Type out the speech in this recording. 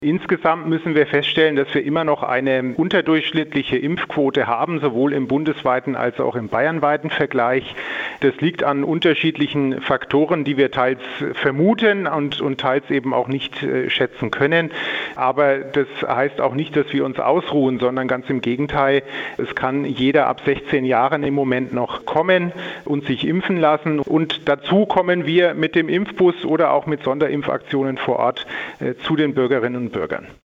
Insgesamt müssen wir feststellen, dass wir immer noch eine unterdurchschnittliche Impfquote haben, sowohl im bundesweiten als auch im bayernweiten Vergleich. Das liegt an unterschiedlichen Faktoren, die wir teils vermuten und teils eben auch nicht schätzen können. Aber das heißt auch nicht, dass wir uns ausruhen, sondern ganz im Gegenteil. Es kann jeder ab 16 Jahren im Moment noch kommen und sich impfen lassen. Und dazu kommen wir mit dem Impfbus oder auch mit Sonderimpfaktionen vor Ort zu den Bürgerinnen und Bürgern.